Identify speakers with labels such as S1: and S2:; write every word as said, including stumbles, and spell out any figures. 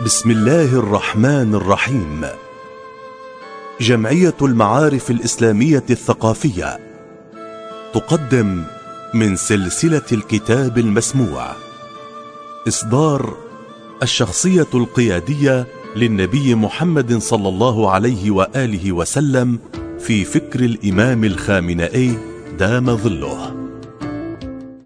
S1: بسم الله الرحمن الرحيم. جمعية المعارف الإسلامية الثقافية تقدم من سلسلة الكتاب المسموع إصدار الشخصية القيادية للنبي محمد صلى الله عليه وآله وسلم في فكر الإمام الخامنئي دام ظله.